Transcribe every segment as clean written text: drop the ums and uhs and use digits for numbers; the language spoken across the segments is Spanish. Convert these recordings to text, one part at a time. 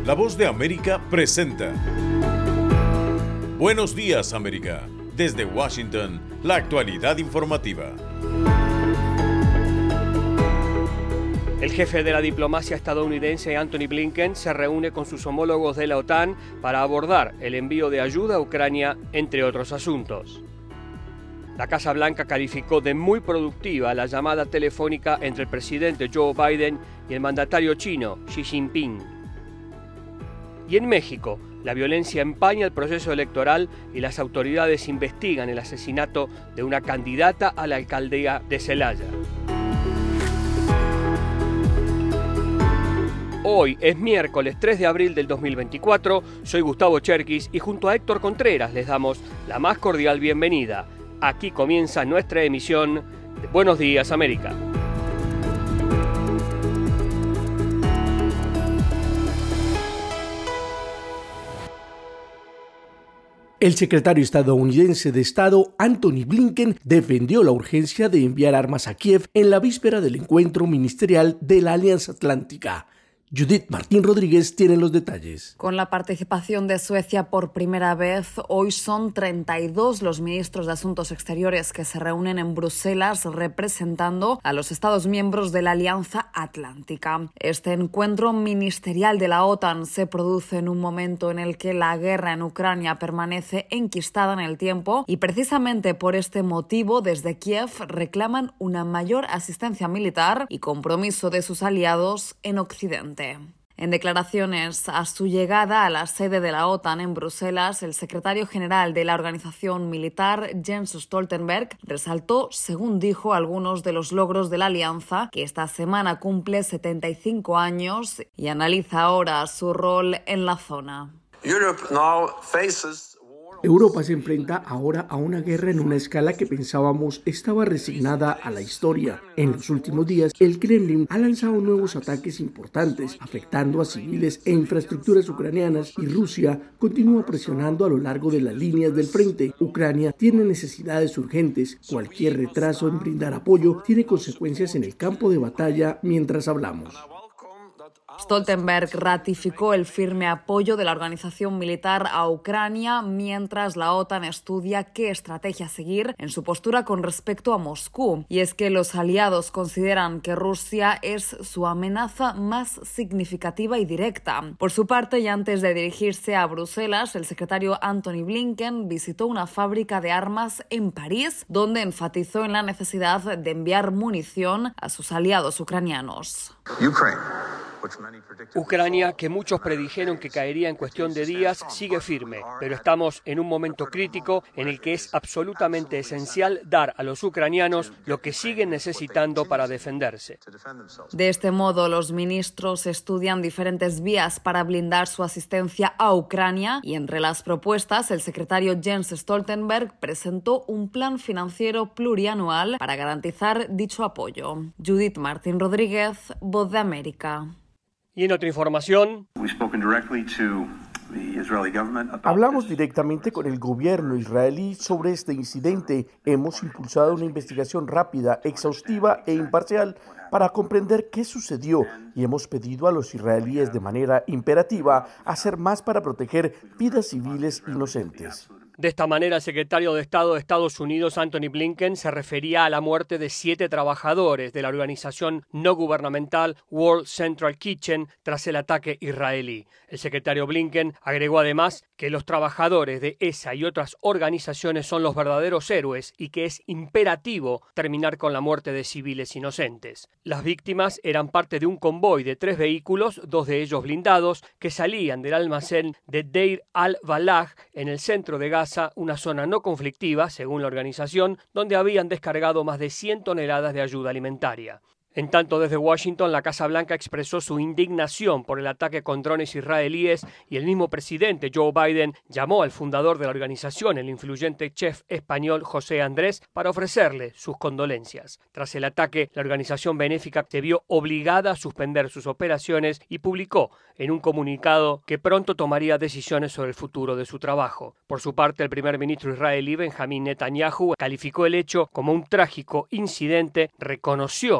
La Voz de América presenta Buenos Días, América. Desde Washington, la actualidad informativa. El jefe de la diplomacia estadounidense, Antony Blinken, se reúne con sus homólogos de la OTAN para abordar el envío de ayuda a Ucrania, entre otros asuntos. La Casa Blanca calificó de muy productiva la llamada telefónica entre el presidente Joe Biden y el mandatario chino, Xi Jinping. Y en México, la violencia empaña el proceso electoral y las autoridades investigan el asesinato de una candidata a la alcaldía de Celaya. Hoy es miércoles 3 de abril del 2024, soy Gustavo Cherkis y junto a Héctor Contreras les damos la más cordial bienvenida. Aquí comienza nuestra emisión de Buenos Días, América. El secretario estadounidense de Estado, Antony Blinken, defendió la urgencia de enviar armas a Kiev en la víspera del encuentro ministerial de la Alianza Atlántica. Judith Martín Rodríguez tiene los detalles. Con la participación de Suecia por primera vez, hoy son 32 los ministros de Asuntos Exteriores que se reúnen en Bruselas representando a los Estados miembros de la Alianza Atlántica. Este encuentro ministerial de la OTAN se produce en un momento en el que la guerra en Ucrania permanece enquistada en el tiempo y precisamente por este motivo desde Kiev reclaman una mayor asistencia militar y compromiso de sus aliados en Occidente. En declaraciones a su llegada a la sede de la OTAN en Bruselas, el secretario general de la organización militar, Jens Stoltenberg, resaltó, según dijo, algunos de los logros de la alianza, que esta semana cumple 75 años y analiza ahora su rol en la zona. Europa se enfrenta ahora a una guerra en una escala que pensábamos estaba resignada a la historia. En los últimos días, el Kremlin ha lanzado nuevos ataques importantes, afectando a civiles e infraestructuras ucranianas, y Rusia continúa presionando a lo largo de las líneas del frente. Ucrania tiene necesidades urgentes. Cualquier retraso en brindar apoyo tiene consecuencias en el campo de batalla mientras hablamos. Stoltenberg ratificó el firme apoyo de la organización militar a Ucrania mientras la OTAN estudia qué estrategia seguir en su postura con respecto a Moscú. Y es que los aliados consideran que Rusia es su amenaza más significativa y directa. Por su parte, y antes de dirigirse a Bruselas, el secretario Antony Blinken visitó una fábrica de armas en París, donde enfatizó en la necesidad de enviar munición a sus aliados ucranianos. Ucrania, que muchos predijeron que caería en cuestión de días, sigue firme, pero estamos en un momento crítico en el que es absolutamente esencial dar a los ucranianos lo que siguen necesitando para defenderse. De este modo, los ministros estudian diferentes vías para blindar su asistencia a Ucrania y entre las propuestas, el secretario Jens Stoltenberg presentó un plan financiero plurianual para garantizar dicho apoyo. Judith Martín Rodríguez, Voz de América. Y en otra información, hablamos directamente con el gobierno israelí sobre este incidente. Hemos impulsado una investigación rápida, exhaustiva e imparcial para comprender qué sucedió y hemos pedido a los israelíes de manera imperativa hacer más para proteger vidas civiles inocentes. De esta manera, el secretario de Estado de Estados Unidos, Antony Blinken, se refería a la muerte de 7 trabajadores de la organización no gubernamental World Central Kitchen tras el ataque israelí. El secretario Blinken agregó además que los trabajadores de esa y otras organizaciones son los verdaderos héroes y que es imperativo terminar con la muerte de civiles inocentes. Las víctimas eran parte de un convoy de 3 vehículos, 2 de ellos blindados, que salían del almacén de Deir al-Balah en el centro de Gaza, una zona no conflictiva, según la organización, donde habían descargado más de 100 toneladas de ayuda alimentaria. En tanto, desde Washington, la Casa Blanca expresó su indignación por el ataque con drones israelíes y el mismo presidente Joe Biden llamó al fundador de la organización, el influyente chef español José Andrés, para ofrecerle sus condolencias. Tras el ataque, la organización benéfica se vio obligada a suspender sus operaciones y publicó en un comunicado que pronto tomaría decisiones sobre el futuro de su trabajo. Por su parte, el primer ministro israelí Benjamín Netanyahu calificó el hecho como un trágico incidente, reconoció que la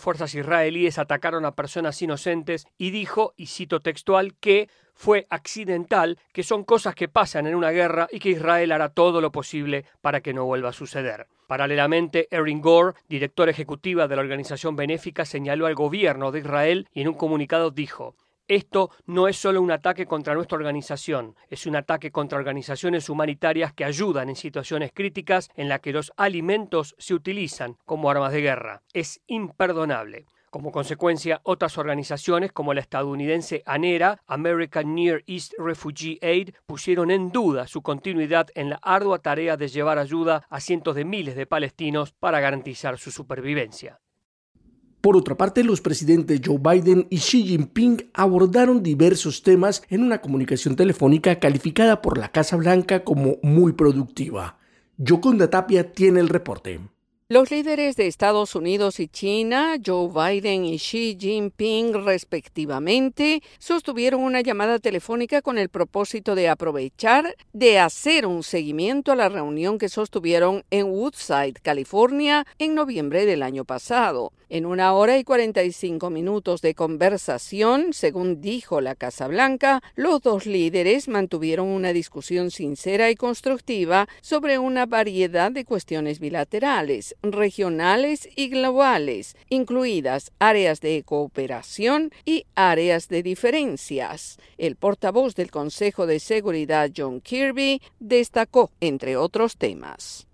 fuerzas israelíes atacaron a personas inocentes y dijo, y cito textual, que fue accidental, que son cosas que pasan en una guerra y que Israel hará todo lo posible para que no vuelva a suceder. Paralelamente, Erin Gore, directora ejecutiva de la organización benéfica, señaló al gobierno de Israel y en un comunicado dijo: esto no es solo un ataque contra nuestra organización, es un ataque contra organizaciones humanitarias que ayudan en situaciones críticas en las que los alimentos se utilizan como armas de guerra. Es imperdonable. Como consecuencia, otras organizaciones como la estadounidense ANERA, American Near East Refugee Aid, pusieron en duda su continuidad en la ardua tarea de llevar ayuda a cientos de miles de palestinos para garantizar su supervivencia. Por otra parte, los presidentes Joe Biden y Xi Jinping abordaron diversos temas en una comunicación telefónica calificada por la Casa Blanca como muy productiva. Yoconda Tapia tiene el reporte. Los líderes de Estados Unidos y China, Joe Biden y Xi Jinping, respectivamente, sostuvieron una llamada telefónica con el propósito de aprovechar de hacer un seguimiento a la reunión que sostuvieron en Woodside, California, en noviembre del año pasado. En 1 hora y 45 minutos de conversación, según dijo la Casa Blanca, los dos líderes mantuvieron una discusión sincera y constructiva sobre una variedad de cuestiones bilaterales, regionales y globales, incluidas áreas de cooperación y áreas de diferencias. El portavoz del Consejo de Seguridad, John Kirby, destacó, entre otros temas.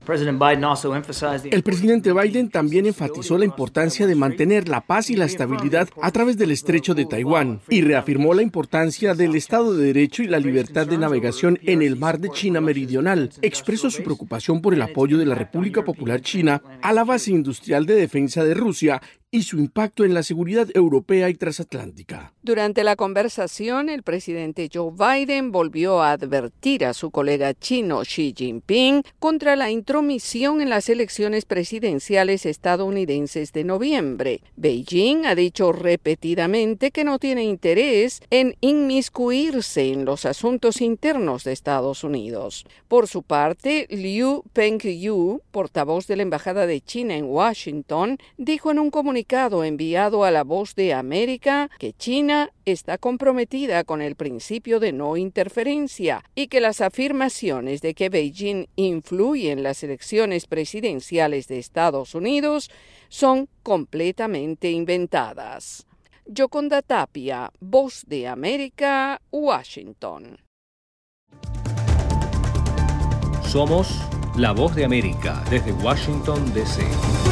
El presidente Biden también enfatizó la importancia de mantener la paz y la estabilidad a través del estrecho de Taiwán y reafirmó la importancia del Estado de Derecho y la libertad de navegación en el mar de China Meridional. Expresó su preocupación por el apoyo de la República Popular China a la base industrial de defensa de Rusia y su impacto en la seguridad europea y transatlántica. Durante la conversación, el presidente Joe Biden volvió a advertir a su colega chino Xi Jinping contra la intromisión en las elecciones presidenciales estadounidenses de noviembre. Beijing ha dicho repetidamente que no tiene interés en inmiscuirse en los asuntos internos de Estados Unidos. Por su parte, Liu Pengyu, portavoz de la Embajada de China en Washington, dijo en un comunicado enviado a La Voz de América que China está comprometida con el principio de no interferencia y que las afirmaciones de que Beijing influye en las elecciones presidenciales de Estados Unidos son completamente inventadas. Yoconda Tapia, Voz de América, Washington. Somos La Voz de América desde Washington, D.C.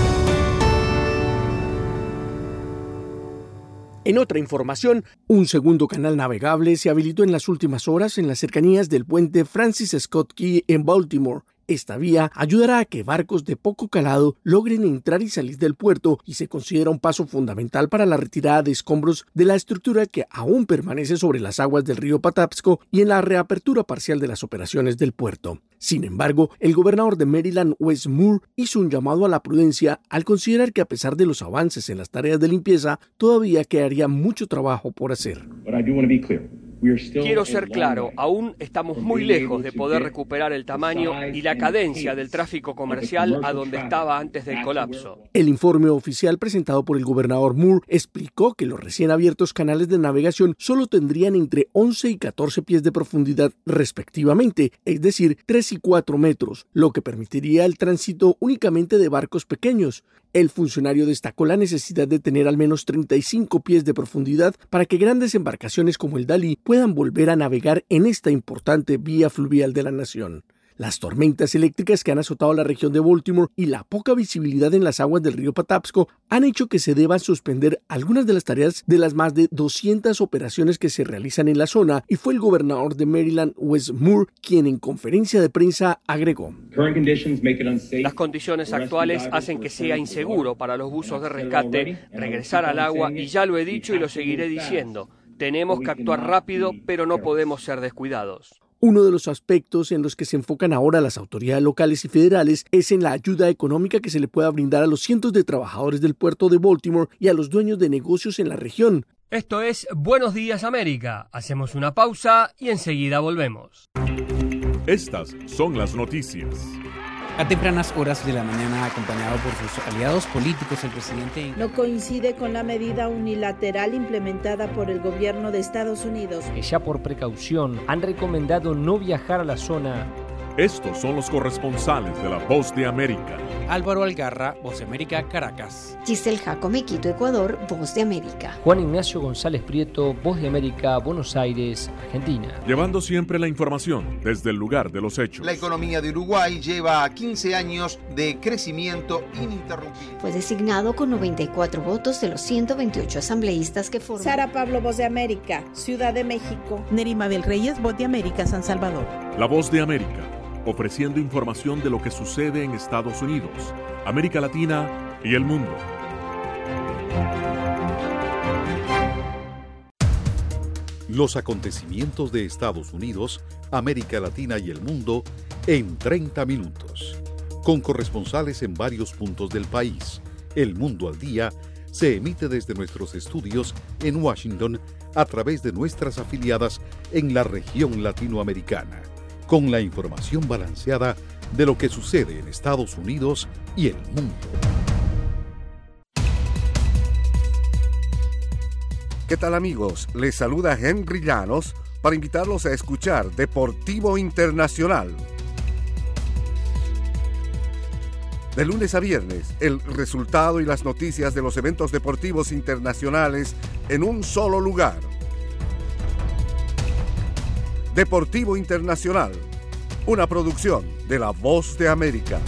En otra información, un segundo canal navegable se habilitó en las últimas horas en las cercanías del puente Francis Scott Key en Baltimore. Esta vía ayudará a que barcos de poco calado logren entrar y salir del puerto y se considera un paso fundamental para la retirada de escombros de la estructura que aún permanece sobre las aguas del río Patapsco y en la reapertura parcial de las operaciones del puerto. Sin embargo, el gobernador de Maryland, Wes Moore, hizo un llamado a la prudencia al considerar que a pesar de los avances en las tareas de limpieza, todavía quedaría mucho trabajo por hacer. Quiero ser claro, aún estamos muy lejos de poder recuperar el tamaño y la cadencia del tráfico comercial a donde estaba antes del colapso. El informe oficial presentado por el gobernador Moore explicó que los recién abiertos canales de navegación solo tendrían entre 11 y 14 pies de profundidad respectivamente, es decir, 3 y 4 metros, lo que permitiría el tránsito únicamente de barcos pequeños. El funcionario destacó la necesidad de tener al menos 35 pies de profundidad para que grandes embarcaciones como el Dalí puedan volver a navegar en esta importante vía fluvial de la nación. Las tormentas eléctricas que han azotado la región de Baltimore y la poca visibilidad en las aguas del río Patapsco han hecho que se deban suspender algunas de las tareas de las más de 200 operaciones que se realizan en la zona, y fue el gobernador de Maryland, Wes Moore, quien en conferencia de prensa agregó: las condiciones actuales hacen que sea inseguro para los buzos de rescate regresar al agua y ya lo he dicho y lo seguiré diciendo. Tenemos que actuar rápido, pero no podemos ser descuidados. Uno de los aspectos en los que se enfocan ahora las autoridades locales y federales es en la ayuda económica que se le pueda brindar a los cientos de trabajadores del puerto de Baltimore y a los dueños de negocios en la región. Esto es Buenos Días América. Hacemos una pausa y enseguida volvemos. Estas son las noticias. A tempranas horas de la mañana, acompañado por sus aliados políticos, el presidente no coincide con la medida unilateral implementada por el gobierno de Estados Unidos, que ya por precaución han recomendado no viajar a la zona. Estos son los corresponsales de La Voz de América. Álvaro Algarra, Voz de América, Caracas. Giselle Jacome, Quito, Ecuador, Voz de América. Juan Ignacio González Prieto, Voz de América, Buenos Aires, Argentina. Llevando siempre la información desde el lugar de los hechos. La economía de Uruguay lleva 15 años de crecimiento ininterrumpido. Fue designado con 94 votos de los 128 asambleístas que forman. Sara Pablo, Voz de América, Ciudad de México. Nerima Bel Reyes, Voz de América, San Salvador. La Voz de América, ofreciendo información de lo que sucede en Estados Unidos, América Latina y el mundo. Los acontecimientos de Estados Unidos, América Latina y el mundo en 30 minutos. Con corresponsales en varios puntos del país. El Mundo al Día se emite desde nuestros estudios en Washington a través de nuestras afiliadas en la región latinoamericana, con la información balanceada de lo que sucede en Estados Unidos y el mundo. ¿Qué tal, amigos? Les saluda Henry Llanos para invitarlos a escuchar Deportivo Internacional. De lunes a viernes, el resultado y las noticias de los eventos deportivos internacionales en un solo lugar. Deportivo Internacional, una producción de La Voz de América.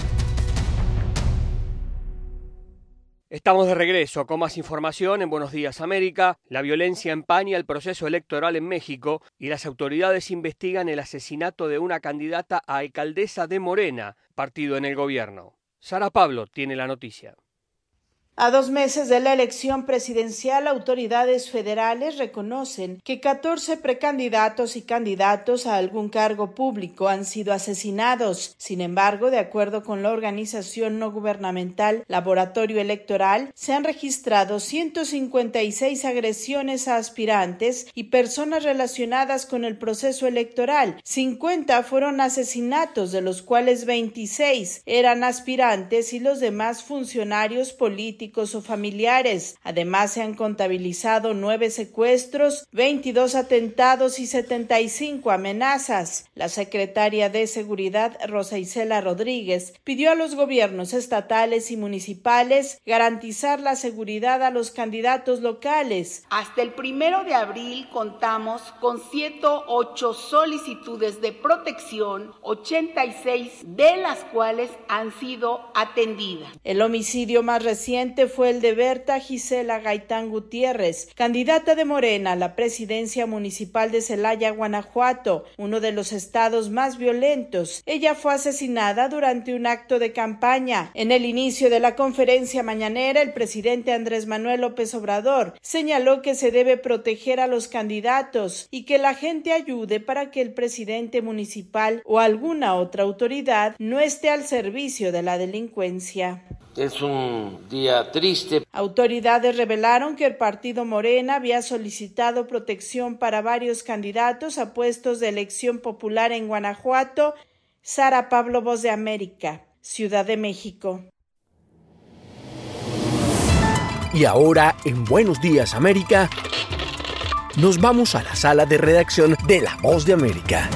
Estamos de regreso con más información en Buenos Días América. La violencia empaña el proceso electoral en México y las autoridades investigan el asesinato de una candidata a alcaldesa de Morena, partido en el gobierno. Sara Pablo tiene la noticia. A 2 meses de la elección presidencial, autoridades federales reconocen que 14 precandidatos y candidatos a algún cargo público han sido asesinados. Sin embargo, de acuerdo con la organización no gubernamental Laboratorio Electoral, se han registrado 156 agresiones a aspirantes y personas relacionadas con el proceso electoral. 50 fueron asesinatos, de los cuales 26 eran aspirantes y los demás funcionarios políticos o familiares. Además, se han contabilizado 9 secuestros, 22 atentados y 75 amenazas. La secretaria de Seguridad, Rosa Isela Rodríguez, pidió a los gobiernos estatales y municipales garantizar la seguridad a los candidatos locales. Hasta el 1 de abril contamos con 108 solicitudes de protección, 86 de las cuales han sido atendidas. El homicidio más reciente fue el de Berta Gisela Gaitán Gutiérrez, candidata de Morena a la presidencia municipal de Celaya, Guanajuato, uno de los estados más violentos. Ella fue asesinada durante un acto de campaña. En el inicio de la conferencia mañanera, el presidente Andrés Manuel López Obrador señaló que se debe proteger a los candidatos y que la gente ayude para que el presidente municipal o alguna otra autoridad no esté al servicio de la delincuencia. Es un día triste. Autoridades revelaron que el partido Morena había solicitado protección para varios candidatos a puestos de elección popular en Guanajuato. Sara Pablo, Voz de América, Ciudad de México. Y ahora, en Buenos Días América, nos vamos a la sala de redacción de La Voz de América.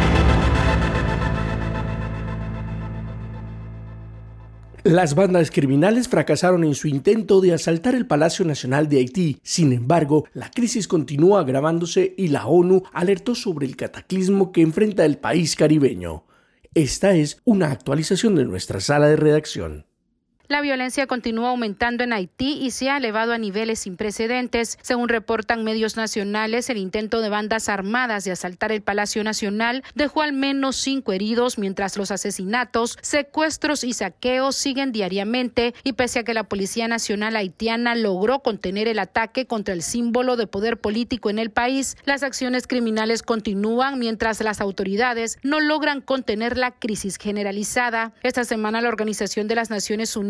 Las bandas criminales fracasaron en su intento de asaltar el Palacio Nacional de Haití. Sin embargo, la crisis continúa agravándose y la ONU alertó sobre el cataclismo que enfrenta el país caribeño. Esta es una actualización de nuestra sala de redacción. La violencia continúa aumentando en Haití y se ha elevado a niveles sin precedentes. Según reportan medios nacionales, el intento de bandas armadas de asaltar el Palacio Nacional dejó al menos 5 heridos, mientras los asesinatos, secuestros y saqueos siguen diariamente. Y pese a que la Policía Nacional haitiana logró contener el ataque contra el símbolo de poder político en el país, las acciones criminales continúan mientras las autoridades no logran contener la crisis generalizada. Esta semana, la Organización de las Naciones Unidas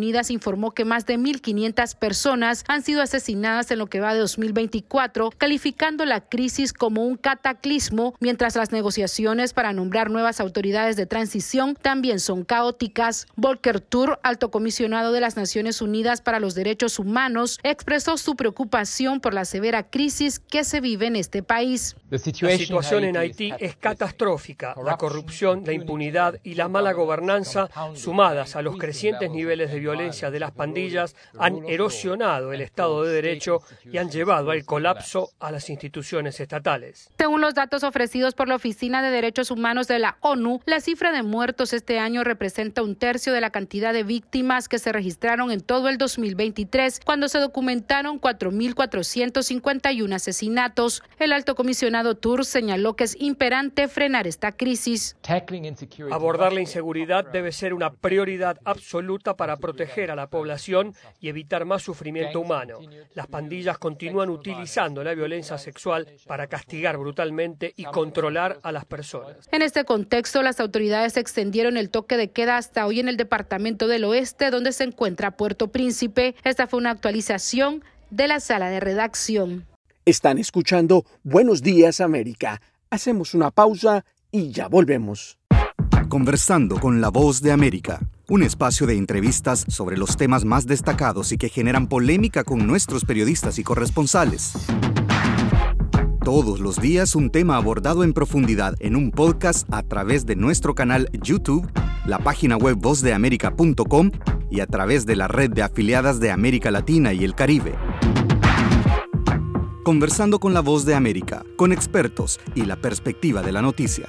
Unidas informó que más de 1.500 personas han sido asesinadas en lo que va de 2024, calificando la crisis como un cataclismo, mientras las negociaciones para nombrar nuevas autoridades de transición también son caóticas. Volker Turk, alto comisionado de las Naciones Unidas para los Derechos Humanos, expresó su preocupación por la severa crisis que se vive en este país. La situación en Haití es catastrófica. La corrupción, la impunidad y la mala gobernanza, sumadas a los crecientes niveles de violencia de las pandillas, han erosionado el Estado de Derecho y han llevado al colapso a las instituciones estatales. Según los datos ofrecidos por la Oficina de Derechos Humanos de la ONU, la cifra de muertos este año representa 1/3 de la cantidad de víctimas que se registraron en todo el 2023, cuando se documentaron 4.451 asesinatos. El alto comisionado Turk señaló que es imperante frenar esta crisis. Abordar la inseguridad debe ser una prioridad absoluta para proteger a la población y evitar más sufrimiento humano. Las pandillas continúan utilizando la violencia sexual para castigar brutalmente y controlar a las personas. En este contexto, las autoridades extendieron el toque de queda hasta hoy en el departamento del Oeste, donde se encuentra Puerto Príncipe. Esta fue una actualización de la sala de redacción. Están escuchando Buenos Días América. Hacemos una pausa y ya volvemos. Conversando con la Voz de América, un espacio de entrevistas sobre los temas más destacados y que generan polémica con nuestros periodistas y corresponsales. Todos los días un tema abordado en profundidad en un podcast a través de nuestro canal YouTube, la página web vozdeamerica.com y a través de la red de afiliadas de América Latina y el Caribe. Conversando con la Voz de América, con expertos y la perspectiva de la noticia.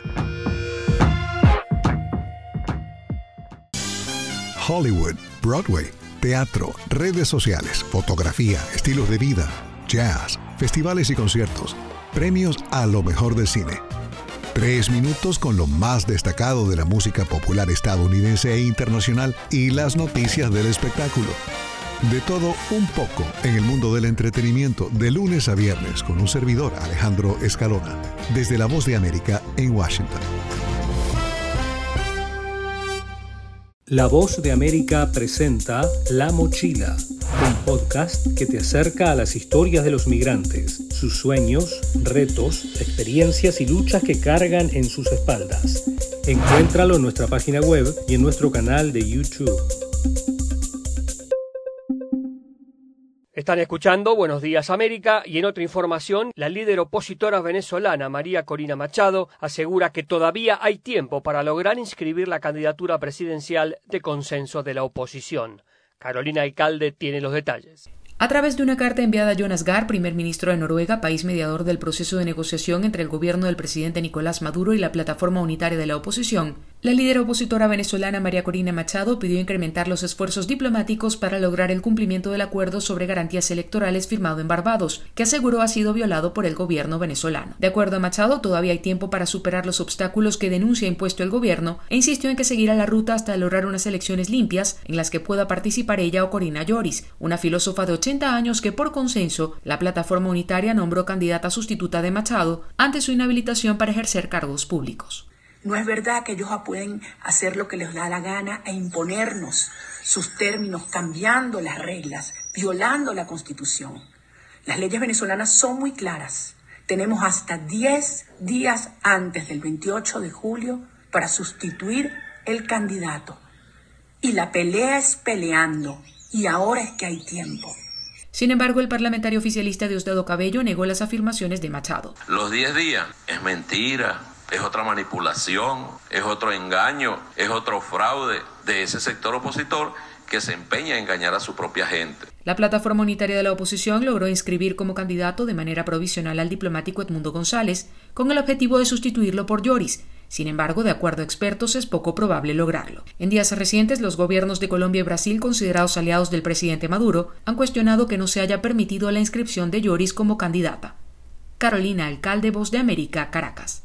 Hollywood, Broadway, teatro, redes sociales, fotografía, estilos de vida, jazz, festivales y conciertos, premios a lo mejor del cine. 3 minutos con lo más destacado de la música popular estadounidense e internacional y las noticias del espectáculo. De todo un poco en el mundo del entretenimiento, de lunes a viernes, con un servidor, Alejandro Escalona, desde La Voz de América en Washington. La Voz de América presenta La Mochila, un podcast que te acerca a las historias de los migrantes, sus sueños, retos, experiencias y luchas que cargan en sus espaldas. Encuéntralo en nuestra página web y en nuestro canal de YouTube. Están escuchando Buenos Días América y en otra información, la líder opositora venezolana María Corina Machado asegura que todavía hay tiempo para lograr inscribir la candidatura presidencial de consenso de la oposición. Carolina Alcalde tiene los detalles. A través de una carta enviada a Jonas Gahr, primer ministro de Noruega, país mediador del proceso de negociación entre el gobierno del presidente Nicolás Maduro y la plataforma unitaria de la oposición, la líder opositora venezolana María Corina Machado pidió incrementar los esfuerzos diplomáticos para lograr el cumplimiento del acuerdo sobre garantías electorales firmado en Barbados, que aseguró ha sido violado por el gobierno venezolano. De acuerdo a Machado, todavía hay tiempo para superar los obstáculos que denuncia impuesto el gobierno e insistió en que seguirá la ruta hasta lograr unas elecciones limpias en las que pueda participar ella o Corina Lloris, una filósofa de 80 años que por consenso la plataforma unitaria nombró candidata sustituta de Machado ante su inhabilitación para ejercer cargos públicos. No es verdad que ellos pueden hacer lo que les da la gana e imponernos sus términos, cambiando las reglas, violando la Constitución. Las leyes venezolanas son muy claras. Tenemos hasta 10 días antes del 28 de julio para sustituir el candidato. Y la pelea es peleando, y ahora es que hay tiempo. Sin embargo, el parlamentario oficialista Diosdado Cabello negó las afirmaciones de Machado. Los 10 días es mentira. Es otra manipulación, es otro engaño, es otro fraude de ese sector opositor que se empeña en engañar a su propia gente. La plataforma unitaria de la oposición logró inscribir como candidato de manera provisional al diplomático Edmundo González, con el objetivo de sustituirlo por Lloris. Sin embargo, de acuerdo a expertos, es poco probable lograrlo. En días recientes, los gobiernos de Colombia y Brasil, considerados aliados del presidente Maduro, han cuestionado que no se haya permitido la inscripción de Lloris como candidata. Carolina Alcalde, Voz de América, Caracas.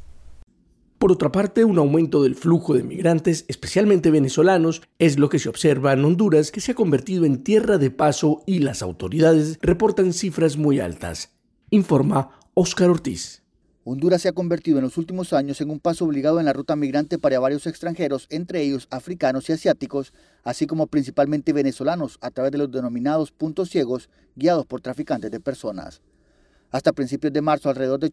Por otra parte, un aumento del flujo de migrantes, especialmente venezolanos, es lo que se observa en Honduras, que se ha convertido en tierra de paso y las autoridades reportan cifras muy altas. Informa Óscar Ortiz. Honduras se ha convertido en los últimos años en un paso obligado en la ruta migrante para varios extranjeros, entre ellos africanos y asiáticos, así como principalmente venezolanos, a través de los denominados puntos ciegos, guiados por traficantes de personas. Hasta principios de marzo, alrededor de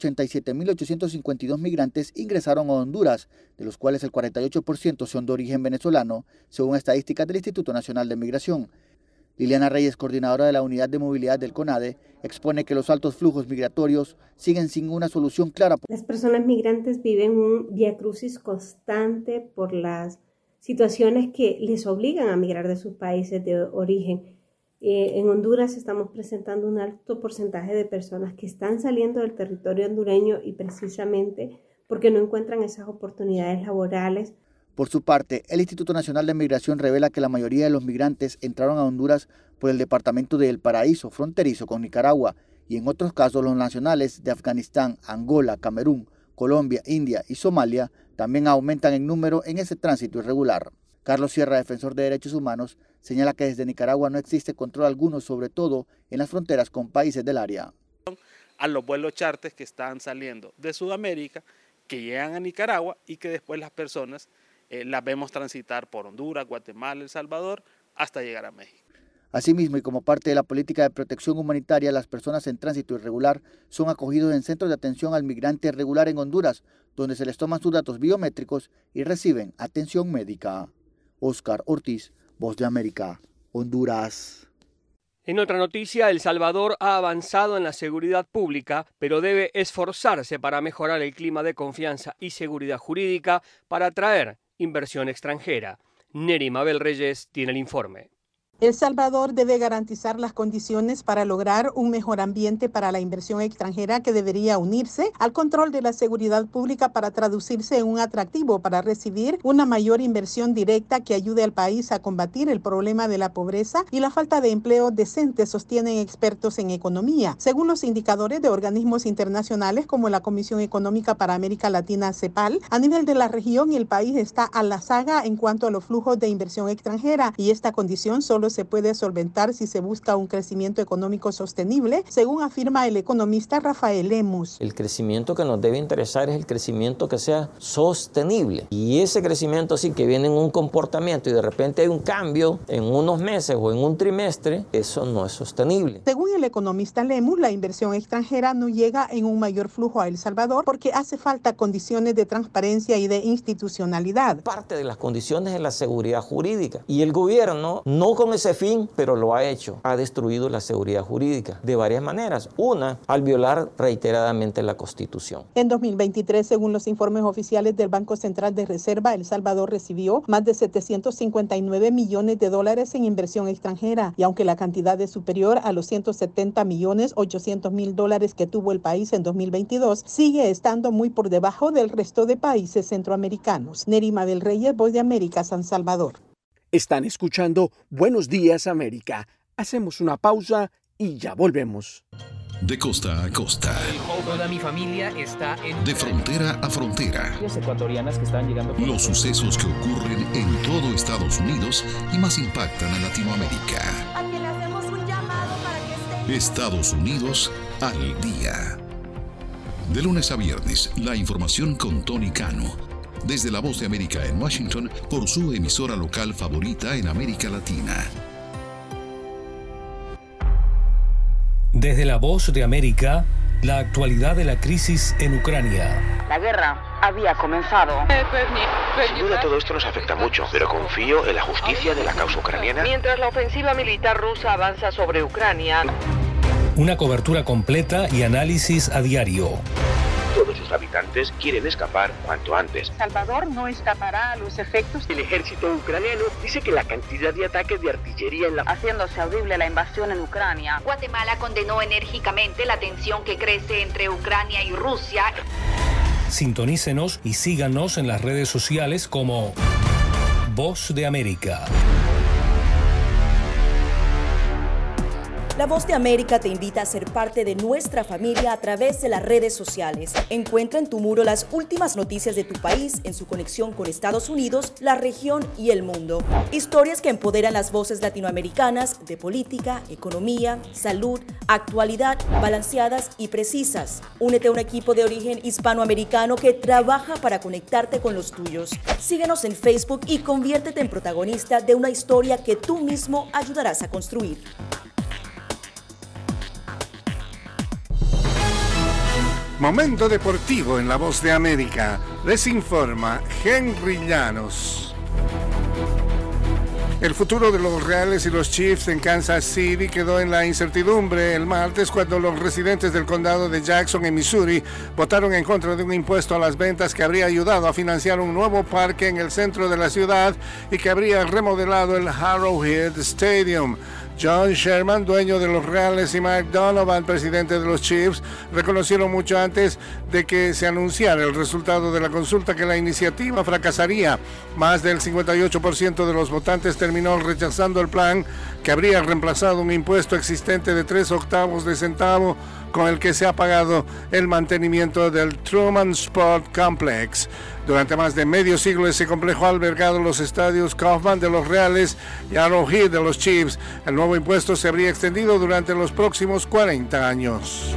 87.852 migrantes ingresaron a Honduras, de los cuales el 48% son de origen venezolano, según estadísticas del Instituto Nacional de Migración. Liliana Reyes, coordinadora de la Unidad de Movilidad del CONADE, expone que los altos flujos migratorios siguen sin una solución clara. Las personas migrantes viven un viacrucis constante por las situaciones que les obligan a migrar de sus países de origen. En Honduras estamos presentando un alto porcentaje de personas que están saliendo del territorio hondureño y precisamente porque no encuentran esas oportunidades laborales. Por su parte, el Instituto Nacional de Migración revela que la mayoría de los migrantes entraron a Honduras por el departamento de El Paraíso, fronterizo con Nicaragua, y en otros casos los nacionales de Afganistán, Angola, Camerún, Colombia, India y Somalia también aumentan en número en ese tránsito irregular. Carlos Sierra, defensor de derechos humanos, señala que desde Nicaragua no existe control alguno, sobre todo en las fronteras con países del área. A los vuelos charters que están saliendo de Sudamérica, que llegan a Nicaragua y que después las personas las vemos transitar por Honduras, Guatemala, El Salvador, hasta llegar a México. Asimismo, y como parte de la política de protección humanitaria, las personas en tránsito irregular son acogidos en centros de atención al migrante irregular en Honduras, donde se les toman sus datos biométricos y reciben atención médica. Oscar Ortiz, Voz de América, Honduras. En otra noticia, El Salvador ha avanzado en la seguridad pública, pero debe esforzarse para mejorar el clima de confianza y seguridad jurídica para atraer inversión extranjera. Neri Mabel Reyes tiene el informe. El Salvador debe garantizar las condiciones para lograr un mejor ambiente para la inversión extranjera que debería unirse al control de la seguridad pública para traducirse en un atractivo para recibir una mayor inversión directa que ayude al país a combatir el problema de la pobreza y la falta de empleo decente, sostienen expertos en economía. Según los indicadores de organismos internacionales como la Comisión Económica para América Latina, CEPAL, a nivel de la región el país está a la saga en cuanto a los flujos de inversión extranjera y esta condición solo se puede solventar si se busca un crecimiento económico sostenible, según afirma el economista Rafael Lemus. El crecimiento que nos debe interesar es el crecimiento que sea sostenible. Y ese crecimiento sí que viene en un comportamiento y de repente hay un cambio en unos meses o en un trimestre, eso no es sostenible. Según el economista Lemus, la inversión extranjera no llega en un mayor flujo a El Salvador porque hace falta condiciones de transparencia y de institucionalidad. Parte de las condiciones es la seguridad jurídica y el gobierno, no con ese fin, pero lo ha hecho. Ha destruido la seguridad jurídica de varias maneras. Una, al violar reiteradamente la Constitución. En 2023, según los informes oficiales del Banco Central de Reserva, El Salvador recibió más de $759 millones en inversión extranjera. Y aunque la cantidad es superior a los $170.800.000 que tuvo el país en 2022, sigue estando muy por debajo del resto de países centroamericanos. Neri Mabel Reyes, Voz de América, San Salvador. Están escuchando Buenos Días América. Hacemos una pausa y ya volvemos. De costa a costa. Toda mi familia está en... De frontera a frontera. Ecuatorianas que están llegando... Los sucesos que ocurren en todo Estados Unidos y más impactan a Latinoamérica. A quien le hacemos un llamado para que estén... Estados Unidos al día. De lunes a viernes, la información con Tony Cano. Desde La Voz de América en Washington, por su emisora local favorita en América Latina. Desde La Voz de América, la actualidad de la crisis en Ucrania. La guerra había comenzado. Sin duda todo esto nos afecta mucho, pero confío en la justicia de la causa ucraniana. Mientras la ofensiva militar rusa avanza sobre Ucrania. Una cobertura completa y análisis a diario. Todos sus habitantes quieren escapar cuanto antes. Salvador no escapará a los efectos. El ejército ucraniano dice que la cantidad de ataques de artillería haciéndose audible la invasión en Ucrania. Guatemala condenó enérgicamente la tensión que crece entre Ucrania y Rusia. Sintonícenos y síganos en las redes sociales como Voz de América. La Voz de América te invita a ser parte de nuestra familia a través de las redes sociales. Encuentra en tu muro las últimas noticias de tu país en su conexión con Estados Unidos, la región y el mundo. Historias que empoderan las voces latinoamericanas de política, economía, salud, actualidad, balanceadas y precisas. Únete a un equipo de origen hispanoamericano que trabaja para conectarte con los tuyos. Síguenos en Facebook y conviértete en protagonista de una historia que tú mismo ayudarás a construir. Momento deportivo en La Voz de América. Les informa Henry Llanos. El futuro de los Reales y los Chiefs en Kansas City quedó en la incertidumbre el martes cuando los residentes del condado de Jackson, en Missouri, votaron en contra de un impuesto a las ventas que habría ayudado a financiar un nuevo parque en el centro de la ciudad y que habría remodelado el Arrowhead Stadium. John Sherman, dueño de los Reales, y Mark Donovan, presidente de los Chiefs, reconocieron mucho antes de que se anunciara el resultado de la consulta que la iniciativa fracasaría. Más del 58% de los votantes terminó rechazando el plan, que habría reemplazado un impuesto existente de 3/8 de centavo con el que se ha pagado el mantenimiento del Truman Sport Complex. Durante más de medio siglo ese complejo ha albergado los estadios Kauffman de los Reales y Arrowhead de los Chiefs. El nuevo impuesto se habría extendido durante los próximos 40 años.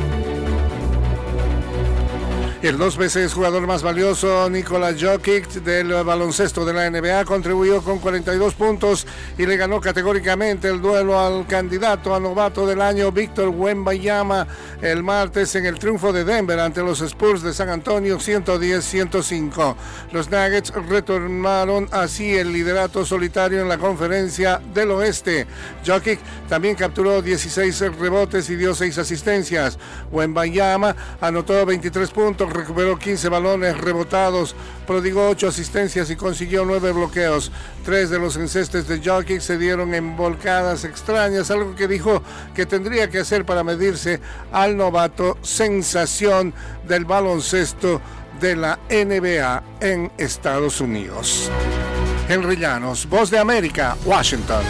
El 2 veces jugador más valioso, Nikola Jokic, del baloncesto de la NBA, contribuyó con 42 puntos y le ganó categóricamente el duelo al candidato a novato del año, Victor Wembanyama, el martes en el triunfo de Denver ante los Spurs de San Antonio, 110-105. Los Nuggets retomaron así el liderato solitario en la conferencia del oeste. Jokic también capturó 16 rebotes y dio 6 asistencias. Wembanyama anotó 23 puntos, recuperó 15 balones rebotados, prodigó 8 asistencias y consiguió 9 bloqueos. 3 de los encestes de Jokic se dieron en volcadas extrañas, algo que dijo que tendría que hacer para medirse al novato sensación del baloncesto de la NBA en Estados Unidos. Henry Llanos, Voz de América, Washington.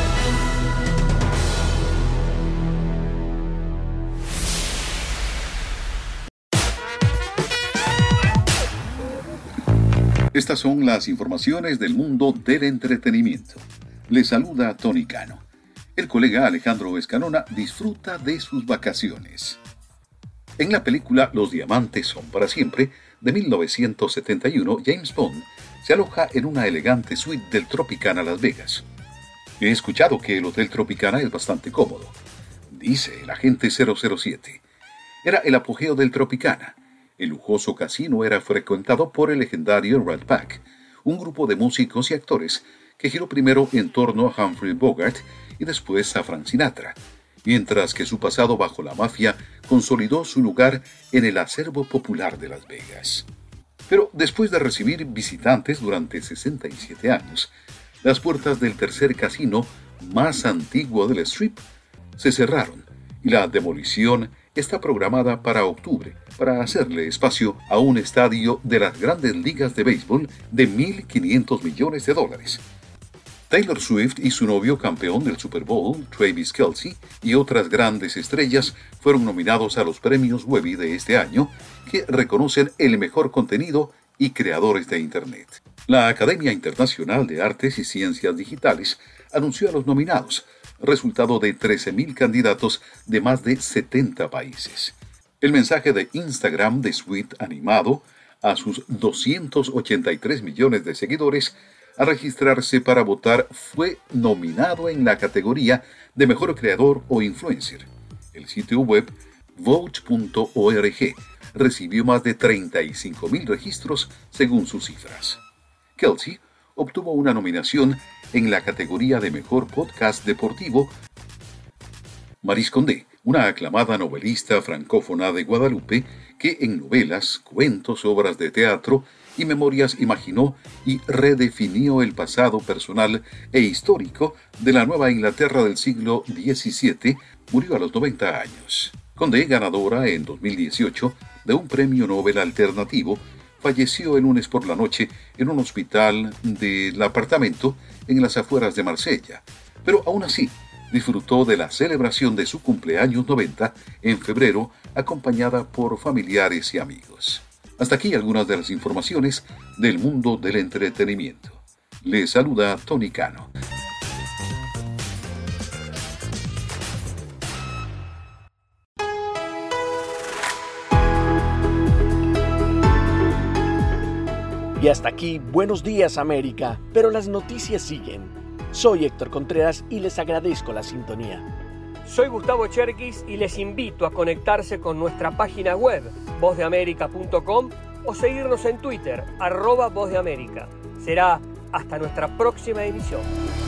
Estas son las informaciones del mundo del entretenimiento. Les saluda Tony Cano. El colega Alejandro Escalona disfruta de sus vacaciones. En la película Los diamantes son para siempre, de 1971, James Bond se aloja en una elegante suite del Tropicana Las Vegas. He escuchado que el Hotel Tropicana es bastante cómodo, dice el agente 007. Era el apogeo del Tropicana. El lujoso casino era frecuentado por el legendario Rat Pack, un grupo de músicos y actores que giró primero en torno a Humphrey Bogart y después a Frank Sinatra, mientras que su pasado bajo la mafia consolidó su lugar en el acervo popular de Las Vegas. Pero después de recibir visitantes durante 67 años, las puertas del tercer casino más antiguo del Strip se cerraron y la demolición está programada para octubre, para hacerle espacio a un estadio de las grandes ligas de béisbol de $1.500 millones. Taylor Swift y su novio campeón del Super Bowl, Travis Kelce, y otras grandes estrellas fueron nominados a los premios Webby de este año, que reconocen el mejor contenido y creadores de Internet. La Academia Internacional de Artes y Ciencias Digitales anunció a los nominados, resultado de 13.000 candidatos de más de 70 países. El mensaje de Instagram de Swift animado a sus 283 millones de seguidores a registrarse para votar fue nominado en la categoría de Mejor Creador o Influencer. El sitio web vote.org recibió más de 35.000 registros según sus cifras. Kelce obtuvo una nominación en la categoría de Mejor Podcast Deportivo. Maryse Condé, una aclamada novelista francófona de Guadalupe, que en novelas, cuentos, obras de teatro y memorias imaginó y redefinió el pasado personal e histórico de la Nueva Inglaterra del siglo XVII, murió a los 90 años. Condé, ganadora en 2018 de un premio Nobel alternativo, falleció el lunes por la noche en un hospital del apartamento en las afueras de Marsella, pero aún así disfrutó de la celebración de su cumpleaños 90 en febrero, acompañada por familiares y amigos. Hasta aquí algunas de las informaciones del mundo del entretenimiento. Les saluda Tony Cano. Y hasta aquí, Buenos Días América, pero las noticias siguen. Soy Héctor Contreras y les agradezco la sintonía. Soy Gustavo Cherkis y les invito a conectarse con nuestra página web, vozdeamerica.com, o seguirnos en Twitter, @vozdeamerica. Será hasta nuestra próxima emisión.